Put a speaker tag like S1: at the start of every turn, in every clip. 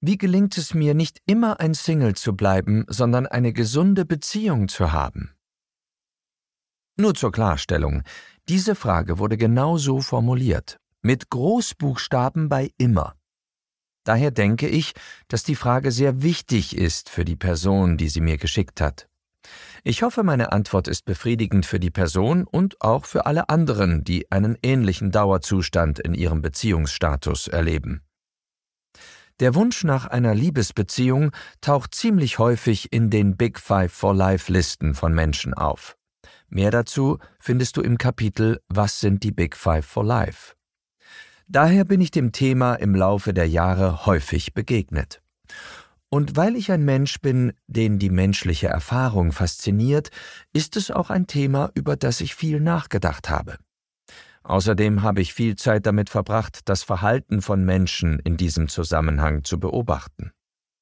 S1: Wie gelingt es mir, nicht immer ein Single zu bleiben, sondern eine gesunde Beziehung zu haben? Nur zur Klarstellung, diese Frage wurde genau so formuliert, mit Großbuchstaben bei immer. Daher denke ich, dass die Frage sehr wichtig ist für die Person, die sie mir geschickt hat. Ich hoffe, meine Antwort ist befriedigend für die Person und auch für alle anderen, die einen ähnlichen Dauerzustand in ihrem Beziehungsstatus erleben. Der Wunsch nach einer Liebesbeziehung taucht ziemlich häufig in den Big Five for Life-Listen von Menschen auf. Mehr dazu findest du im Kapitel »Was sind die Big Five for Life?« Daher bin ich dem Thema im Laufe der Jahre häufig begegnet. Und weil ich ein Mensch bin, den die menschliche Erfahrung fasziniert, ist es auch ein Thema, über das ich viel nachgedacht habe. Außerdem habe ich viel Zeit damit verbracht, das Verhalten von Menschen in diesem Zusammenhang zu beobachten.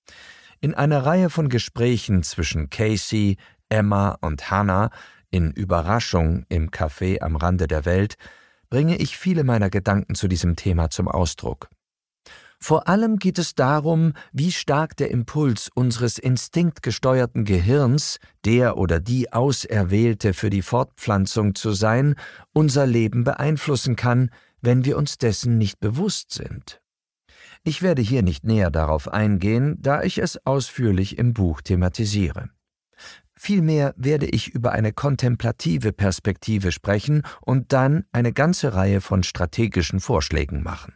S1: In einer Reihe von Gesprächen zwischen Casey, Emma und Hannah in Überraschung im Café am Rande der Welt bringe ich viele meiner Gedanken zu diesem Thema zum Ausdruck. Vor allem geht es darum, wie stark der Impuls unseres instinktgesteuerten Gehirns, der oder die Auserwählte für die Fortpflanzung zu sein, unser Leben beeinflussen kann, wenn wir uns dessen nicht bewusst sind. Ich werde hier nicht näher darauf eingehen, da ich es ausführlich im Buch thematisiere. Vielmehr werde ich über eine kontemplative Perspektive sprechen und dann eine ganze Reihe von strategischen Vorschlägen machen.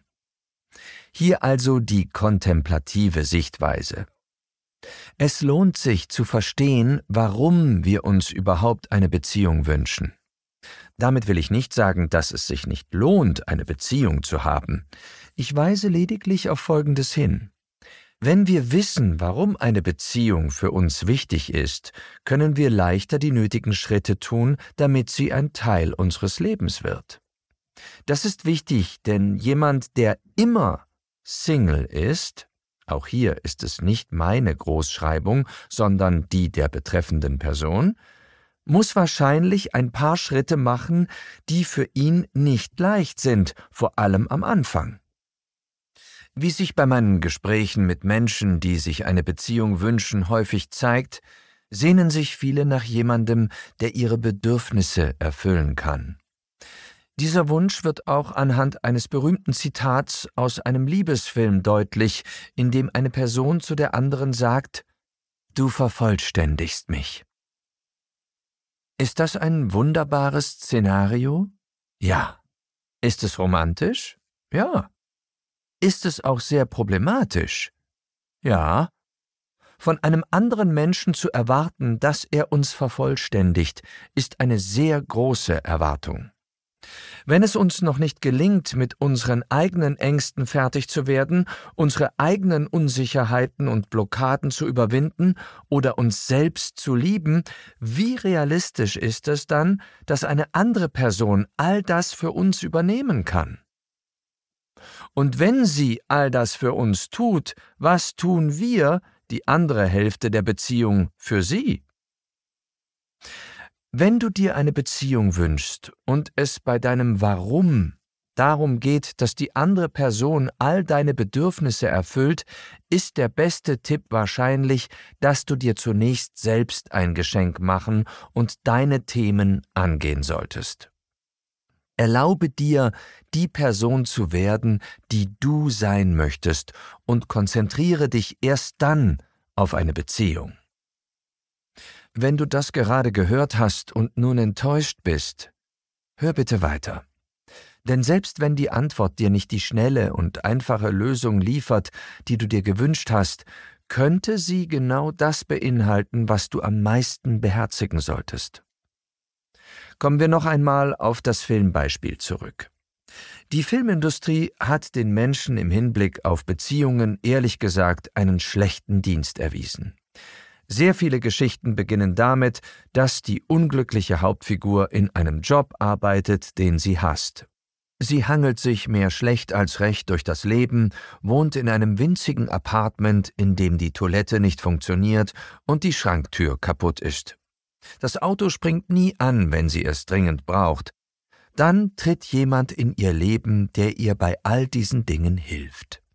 S1: Hier also die kontemplative Sichtweise. Es lohnt sich zu verstehen, warum wir uns überhaupt eine Beziehung wünschen. Damit will ich nicht sagen, dass es sich nicht lohnt, eine Beziehung zu haben. Ich weise lediglich auf Folgendes hin. Wenn wir wissen, warum eine Beziehung für uns wichtig ist, können wir leichter die nötigen Schritte tun, damit sie ein Teil unseres Lebens wird. Das ist wichtig, denn jemand, der immer Single ist, auch hier ist es nicht meine Großschreibung, sondern die der betreffenden Person, muss wahrscheinlich ein paar Schritte machen, die für ihn nicht leicht sind, vor allem am Anfang. Wie sich bei meinen Gesprächen mit Menschen, die sich eine Beziehung wünschen, häufig zeigt, sehnen sich viele nach jemandem, der ihre Bedürfnisse erfüllen kann. Dieser Wunsch wird auch anhand eines berühmten Zitats aus einem Liebesfilm deutlich, in dem eine Person zu der anderen sagt: »Du vervollständigst mich.« Ist das ein wunderbares Szenario? Ja. Ist es romantisch? Ja. Ist es auch sehr problematisch? Ja. Von einem anderen Menschen zu erwarten, dass er uns vervollständigt, ist eine sehr große Erwartung. Wenn es uns noch nicht gelingt, mit unseren eigenen Ängsten fertig zu werden, unsere eigenen Unsicherheiten und Blockaden zu überwinden oder uns selbst zu lieben, wie realistisch ist es dann, dass eine andere Person all das für uns übernehmen kann? Und wenn sie all das für uns tut, was tun wir, die andere Hälfte der Beziehung, für sie? Wenn du dir eine Beziehung wünschst und es bei deinem Warum darum geht, dass die andere Person all deine Bedürfnisse erfüllt, ist der beste Tipp wahrscheinlich, dass du dir zunächst selbst ein Geschenk machen und deine Themen angehen solltest. Erlaube dir, die Person zu werden, die du sein möchtest, und konzentriere dich erst dann auf eine Beziehung. Wenn du das gerade gehört hast und nun enttäuscht bist, hör bitte weiter. Denn selbst wenn die Antwort dir nicht die schnelle und einfache Lösung liefert, die du dir gewünscht hast, könnte sie genau das beinhalten, was du am meisten beherzigen solltest. Kommen wir noch einmal auf das Filmbeispiel zurück. Die Filmindustrie hat den Menschen im Hinblick auf Beziehungen ehrlich gesagt einen schlechten Dienst erwiesen. Sehr viele Geschichten beginnen damit, dass die unglückliche Hauptfigur in einem Job arbeitet, den sie hasst. Sie hangelt sich mehr schlecht als recht durch das Leben, wohnt in einem winzigen Apartment, in dem die Toilette nicht funktioniert und die Schranktür kaputt ist. Das Auto springt nie an, wenn sie es dringend braucht. Dann tritt jemand in ihr Leben, der ihr bei all diesen Dingen hilft.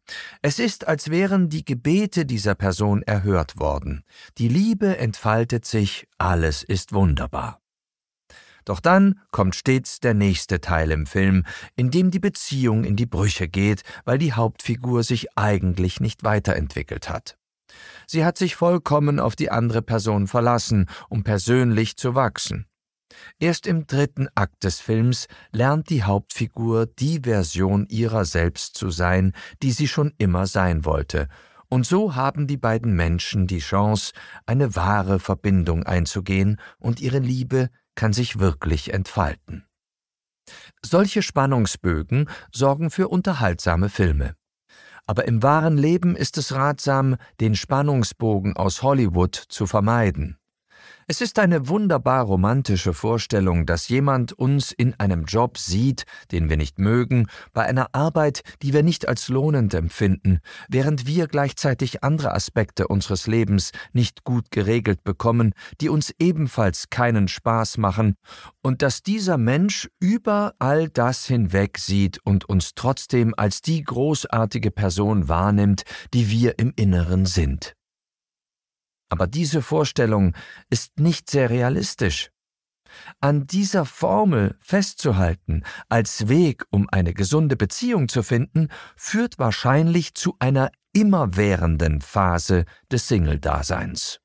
S1: Es ist, als wären die Gebete dieser Person erhört worden. Die Liebe entfaltet sich, alles ist wunderbar. Doch dann kommt stets der nächste Teil im Film, in dem die Beziehung in die Brüche geht, weil die Hauptfigur sich eigentlich nicht weiterentwickelt hat. Sie hat sich vollkommen auf die andere Person verlassen, um persönlich zu wachsen. Erst im 3. Akt des Films lernt die Hauptfigur die Version ihrer selbst zu sein, die sie schon immer sein wollte, und so haben die beiden Menschen die Chance, eine wahre Verbindung einzugehen, und ihre Liebe kann sich wirklich entfalten. Solche Spannungsbögen sorgen für unterhaltsame Filme. Aber im wahren Leben ist es ratsam, den Spannungsbogen aus Hollywood zu vermeiden. Es ist eine wunderbar romantische Vorstellung, dass jemand uns in einem Job sieht, den wir nicht mögen, bei einer Arbeit, die wir nicht als lohnend empfinden, während wir gleichzeitig andere Aspekte unseres Lebens nicht gut geregelt bekommen, die uns ebenfalls keinen Spaß machen, und dass dieser Mensch über all das hinweg sieht und uns trotzdem als die großartige Person wahrnimmt, die wir im Inneren sind. Aber diese Vorstellung ist nicht sehr realistisch. An dieser Formel festzuhalten, als Weg, um eine gesunde Beziehung zu finden, führt wahrscheinlich zu einer immerwährenden Phase des Single-Daseins.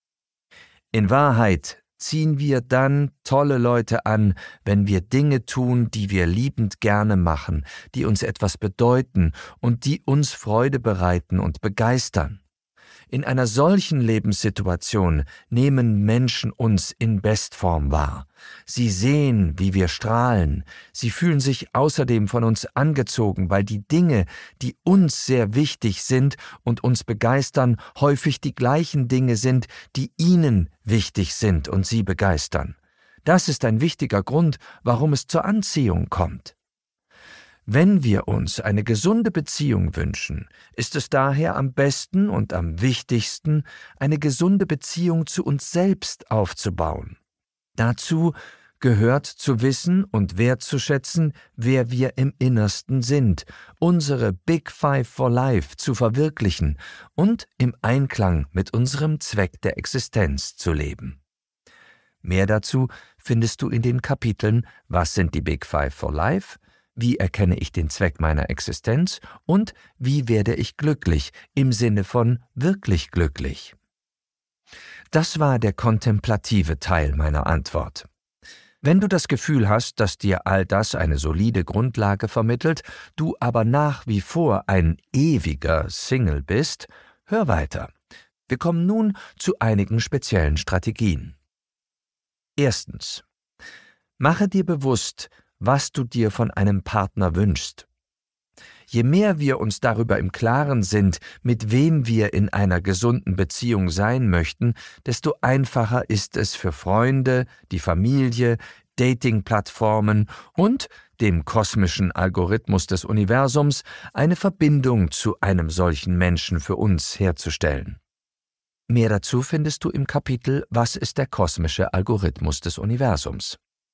S1: In Wahrheit ziehen wir dann tolle Leute an, wenn wir Dinge tun, die wir liebend gerne machen, die uns etwas bedeuten und die uns Freude bereiten und begeistern. In einer solchen Lebenssituation nehmen Menschen uns in Bestform wahr. Sie sehen, wie wir strahlen. Sie fühlen sich außerdem von uns angezogen, weil die Dinge, die uns sehr wichtig sind und uns begeistern, häufig die gleichen Dinge sind, die ihnen wichtig sind und sie begeistern. Das ist ein wichtiger Grund, warum es zur Anziehung kommt. Wenn wir uns eine gesunde Beziehung wünschen, ist es daher am besten und am wichtigsten, eine gesunde Beziehung zu uns selbst aufzubauen. Dazu gehört zu wissen und wertzuschätzen, wer wir im Innersten sind, unsere Big Five for Life zu verwirklichen und im Einklang mit unserem Zweck der Existenz zu leben. Mehr dazu findest du in den Kapiteln Was sind die Big Five for Life? Wie erkenne ich den Zweck meiner Existenz und wie werde ich glücklich im Sinne von wirklich glücklich? Das war der kontemplative Teil meiner Antwort. Wenn du das Gefühl hast, dass dir all das eine solide Grundlage vermittelt, du aber nach wie vor ein ewiger Single bist, hör weiter. Wir kommen nun zu einigen speziellen Strategien. Erstens. Mache dir bewusst, was du dir von einem Partner wünschst. Je mehr wir uns darüber im Klaren sind, mit wem wir in einer gesunden Beziehung sein möchten, desto einfacher ist es für Freunde, die Familie, Dating-Plattformen und dem kosmischen Algorithmus des Universums eine Verbindung zu einem solchen Menschen für uns herzustellen. Mehr dazu findest du im Kapitel Was ist der kosmische Algorithmus des Universums?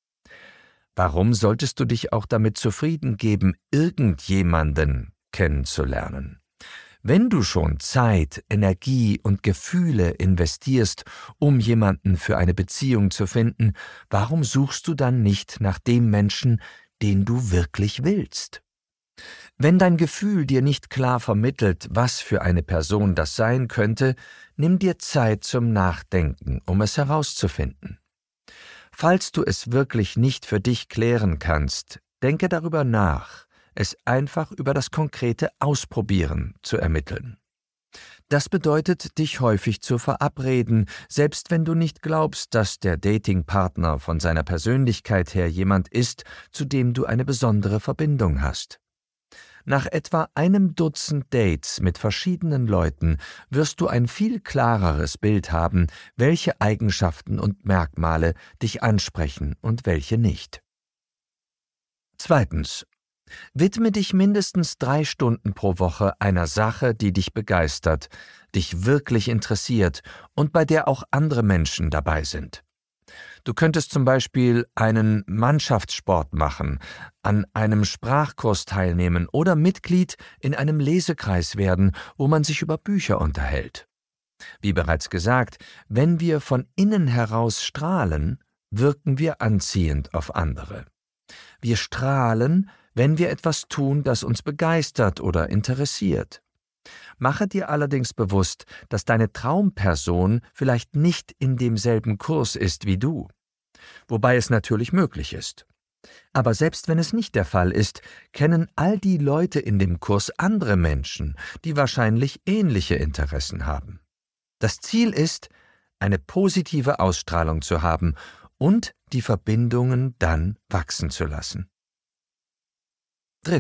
S1: Warum solltest du dich auch damit zufrieden geben, irgendjemanden kennenzulernen? Wenn du schon Zeit, Energie und Gefühle investierst, um jemanden für eine Beziehung zu finden, warum suchst du dann nicht nach dem Menschen, den du wirklich willst? Wenn dein Gefühl dir nicht klar vermittelt, was für eine Person das sein könnte, nimm dir Zeit zum Nachdenken, um es herauszufinden. Falls du es wirklich nicht für dich klären kannst, denke darüber nach, es einfach über das konkrete Ausprobieren zu ermitteln. Das bedeutet, dich häufig zu verabreden, selbst wenn du nicht glaubst, dass der Datingpartner von seiner Persönlichkeit her jemand ist, zu dem du eine besondere Verbindung hast. Nach etwa einem Dutzend Dates mit verschiedenen Leuten wirst du ein viel klareres Bild haben, welche Eigenschaften und Merkmale dich ansprechen und welche nicht. Zweitens. Widme dich mindestens 3 Stunden pro Woche einer Sache, die dich begeistert, dich wirklich interessiert und bei der auch andere Menschen dabei sind. Du könntest zum Beispiel einen Mannschaftssport machen, an einem Sprachkurs teilnehmen oder Mitglied in einem Lesekreis werden, wo man sich über Bücher unterhält. Wie bereits gesagt, wenn wir von innen heraus strahlen, wirken wir anziehend auf andere. Wir strahlen, wenn wir etwas tun, das uns begeistert oder interessiert. Mache dir allerdings bewusst, dass deine Traumperson vielleicht nicht in demselben Kurs ist wie du, wobei es natürlich möglich ist. Aber selbst wenn es nicht der Fall ist, kennen all die Leute in dem Kurs andere Menschen, die wahrscheinlich ähnliche Interessen haben. Das Ziel ist, eine positive Ausstrahlung zu haben und die Verbindungen dann wachsen zu lassen. 3.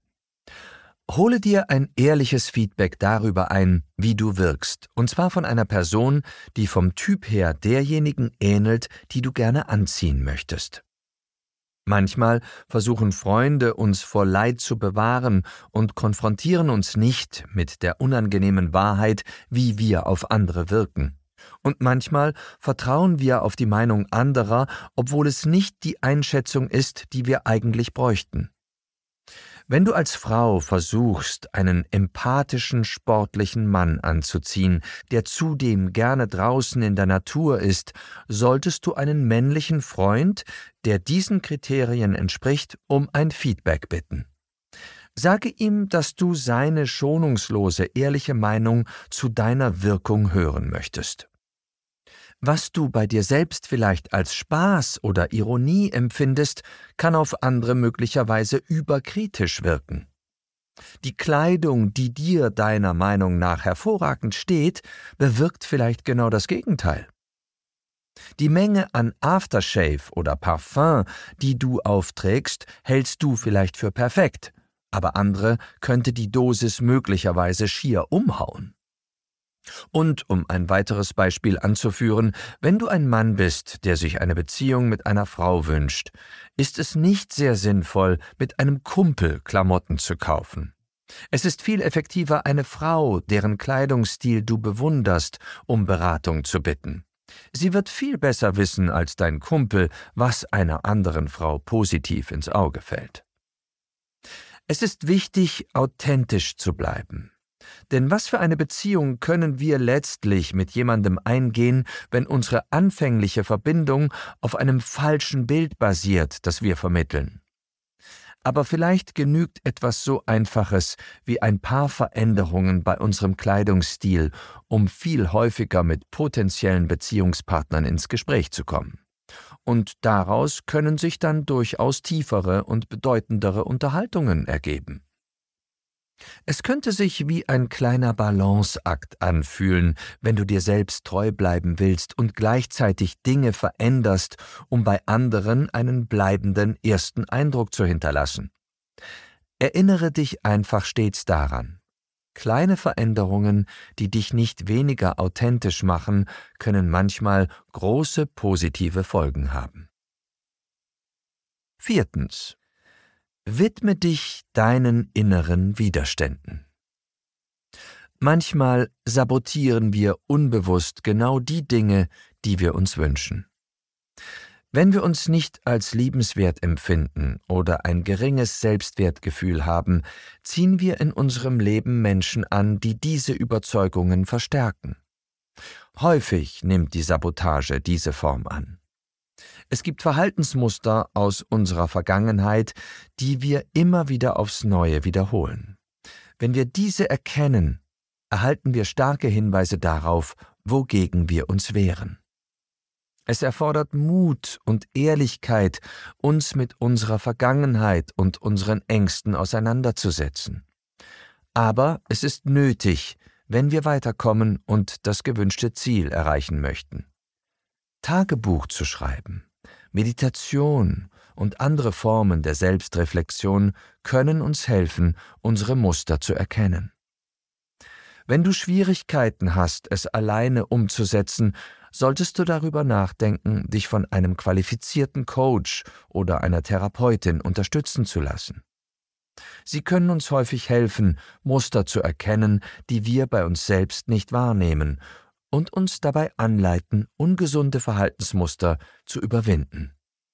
S1: Hole dir ein ehrliches Feedback darüber ein, wie du wirkst, und zwar von einer Person, die vom Typ her derjenigen ähnelt, die du gerne anziehen möchtest. Manchmal versuchen Freunde, uns vor Leid zu bewahren und konfrontieren uns nicht mit der unangenehmen Wahrheit, wie wir auf andere wirken. Und manchmal vertrauen wir auf die Meinung anderer, obwohl es nicht die Einschätzung ist, die wir eigentlich bräuchten. Wenn du als Frau versuchst, einen empathischen, sportlichen Mann anzuziehen, der zudem gerne draußen in der Natur ist, solltest du einen männlichen Freund, der diesen Kriterien entspricht, um ein Feedback bitten. Sage ihm, dass du seine schonungslose, ehrliche Meinung zu deiner Wirkung hören möchtest. Was du bei dir selbst vielleicht als Spaß oder Ironie empfindest, kann auf andere möglicherweise überkritisch wirken. Die Kleidung, die dir deiner Meinung nach hervorragend steht, bewirkt vielleicht genau das Gegenteil. Die Menge an Aftershave oder Parfum, die du aufträgst, hältst du vielleicht für perfekt, aber andere könnte die Dosis möglicherweise schier umhauen. Und um ein weiteres Beispiel anzuführen, wenn du ein Mann bist, der sich eine Beziehung mit einer Frau wünscht, ist es nicht sehr sinnvoll, mit einem Kumpel Klamotten zu kaufen. Es ist viel effektiver, eine Frau, deren Kleidungsstil du bewunderst, um Beratung zu bitten. Sie wird viel besser wissen als dein Kumpel, was einer anderen Frau positiv ins Auge fällt. Es ist wichtig, authentisch zu bleiben. Denn was für eine Beziehung können wir letztlich mit jemandem eingehen, wenn unsere anfängliche Verbindung auf einem falschen Bild basiert, das wir vermitteln? Aber vielleicht genügt etwas so Einfaches wie ein paar Veränderungen bei unserem Kleidungsstil, um viel häufiger mit potenziellen Beziehungspartnern ins Gespräch zu kommen. Und daraus können sich dann durchaus tiefere und bedeutendere Unterhaltungen ergeben. Es könnte sich wie ein kleiner Balanceakt anfühlen, wenn du dir selbst treu bleiben willst und gleichzeitig Dinge veränderst, um bei anderen einen bleibenden ersten Eindruck zu hinterlassen. Erinnere dich einfach stets daran: Kleine Veränderungen, die dich nicht weniger authentisch machen, können manchmal große positive Folgen haben. 4. Widme dich deinen inneren Widerständen. Manchmal sabotieren wir unbewusst genau die Dinge, die wir uns wünschen. Wenn wir uns nicht als liebenswert empfinden oder ein geringes Selbstwertgefühl haben, ziehen wir in unserem Leben Menschen an, die diese Überzeugungen verstärken. Häufig nimmt die Sabotage diese Form an. Es gibt Verhaltensmuster aus unserer Vergangenheit, die wir immer wieder aufs Neue wiederholen. Wenn wir diese erkennen, erhalten wir starke Hinweise darauf, wogegen wir uns wehren. Es erfordert Mut und Ehrlichkeit, uns mit unserer Vergangenheit und unseren Ängsten auseinanderzusetzen. Aber es ist nötig, wenn wir weiterkommen und das gewünschte Ziel erreichen möchten. Tagebuch zu schreiben, Meditation und andere Formen der Selbstreflexion können uns helfen, unsere Muster zu erkennen. Wenn du Schwierigkeiten hast, es alleine umzusetzen, solltest du darüber nachdenken, dich von einem qualifizierten Coach oder einer Therapeutin unterstützen zu lassen. Sie können uns häufig helfen, Muster zu erkennen, die wir bei uns selbst nicht wahrnehmen, und uns dabei anleiten, ungesunde Verhaltensmuster zu überwinden.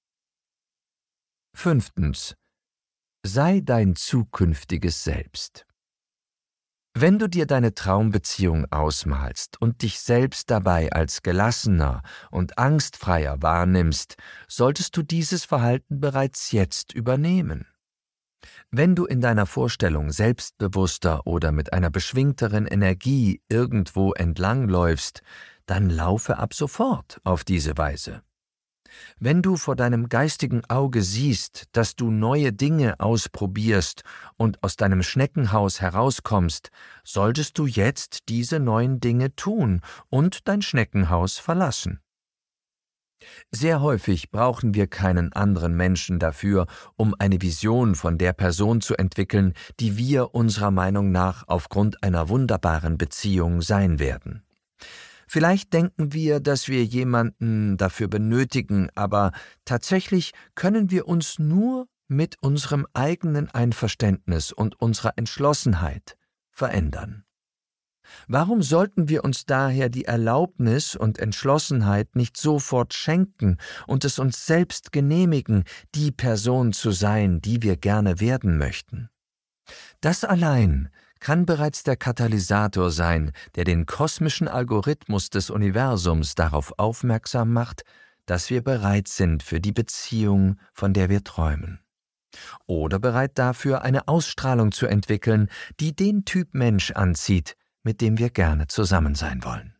S1: 5. Sei dein zukünftiges Selbst. Wenn du dir deine Traumbeziehung ausmalst und dich selbst dabei als gelassener und angstfreier wahrnimmst, solltest du dieses Verhalten bereits jetzt übernehmen. Wenn du in deiner Vorstellung selbstbewusster oder mit einer beschwingteren Energie irgendwo entlangläufst, dann laufe ab sofort auf diese Weise. Wenn du vor deinem geistigen Auge siehst, dass du neue Dinge ausprobierst und aus deinem Schneckenhaus herauskommst, solltest du jetzt diese neuen Dinge tun und dein Schneckenhaus verlassen. Sehr häufig brauchen wir keinen anderen Menschen dafür, um eine Vision von der Person zu entwickeln, die wir unserer Meinung nach aufgrund einer wunderbaren Beziehung sein werden. Vielleicht denken wir, dass wir jemanden dafür benötigen, aber tatsächlich können wir uns nur mit unserem eigenen Einverständnis und unserer Entschlossenheit verändern. Warum sollten wir uns daher die Erlaubnis und Entschlossenheit nicht sofort schenken und es uns selbst genehmigen, die Person zu sein, die wir gerne werden möchten? Das allein kann bereits der Katalysator sein, der den kosmischen Algorithmus des Universums darauf aufmerksam macht, dass wir bereit sind für die Beziehung, von der wir träumen. Oder bereit dafür, eine Ausstrahlung zu entwickeln, die den Typ Mensch anzieht, mit dem wir gerne zusammen sein wollen.